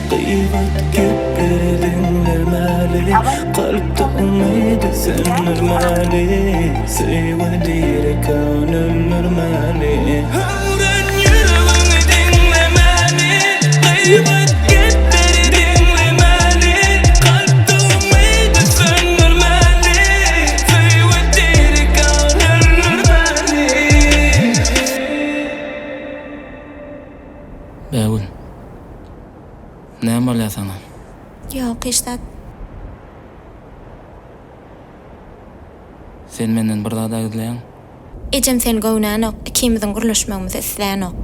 Kıymet gibi dinlemeli, kalpte umidi söndürmeli, sevdiği kanım mürmeli. Öğren yüreğimi dinlemeli, kıymet gibi dinlemeli, kalpte umidi söndürmeli, sevdiği kanım mürmeli. Beğen. Ne var sana? Yok işte. Sen menden bir daha da gidilen? Ecem sen gownan ok, ikimizin guruluşmamız isleyen ok.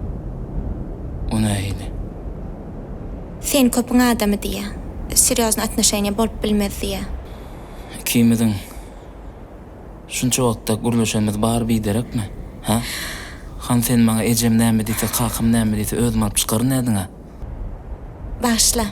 O neydi? Sen köpüň adamy diýe. Seriozny atnaşaýnya bolup bilmez diýe. İkimizin şunça wagtda guruluşamyz bar biderekmi? Ha? Han sen maňa ejem näme diýse, kakym näme diýse özüm alyp çykaryn nädiňe? Başla.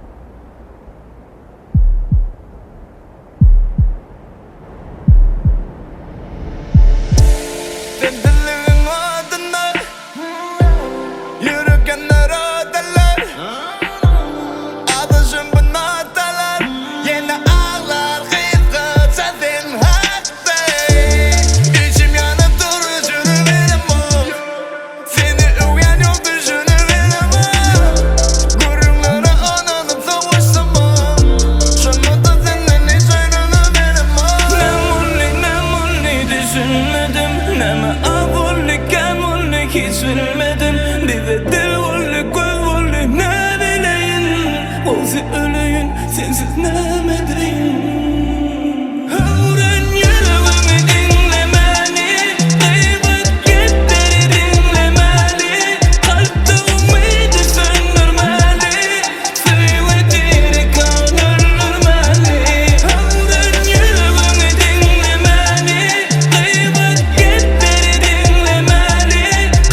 Hiç bilmedim, bir de dil volley, göz volley, ne bileyim. Olsa öleyim, sensiz ne medeyim. Öğren yüreğimi dinlemeli, kıymet gibi dinlemeli, kalpte umidi söndürmeli, sevdiği kanım mürmeli. Öğren yüreğimi dinlemeli, kıymet gibi dinlemeli,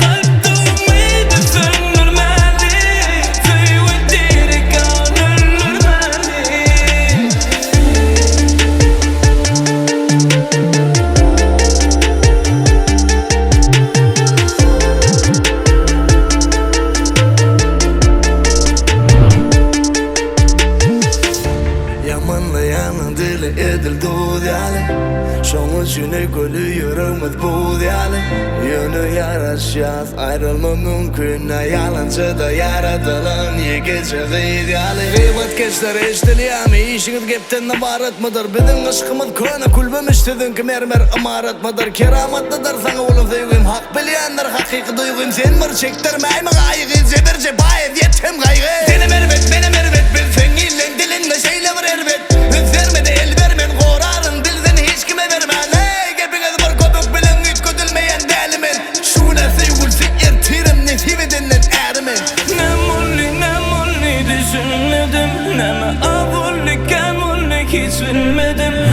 yamanlayanın dili edil dudyalı. Şoňa şüne gölü yüreğimiz budyalı. Yönü yaraşýas ayrılma mümkün. Yalançyda yaradylan ýegeçe gydyaly. Gıybet geçler eşdilýärmi? İşiňiz gepden ibaret mydyr? Biziň aşkymyz köne kulbemiş sizinki mermer imaret mydyr? Keramatlydyr saňa bolan sevgim, hak bilýänler hakyky duýgum. Sen bir çekdirmäými gaýgy, jebirje baýyp ýetem gaýgy. Seni mervet, meni mervet, bilseň illen dilinle şeýle bir erbet. Üzermede el vermen gorarın, bilsen hiç kime vermen. Hey, gepiniz bir köpük bilen ütküdülmeyen delimin. Şuna sevgülse ertirim nesip edenden erimin. Ne mulli düşünmedim, neme avulli, ken mulli hiç bilmedim.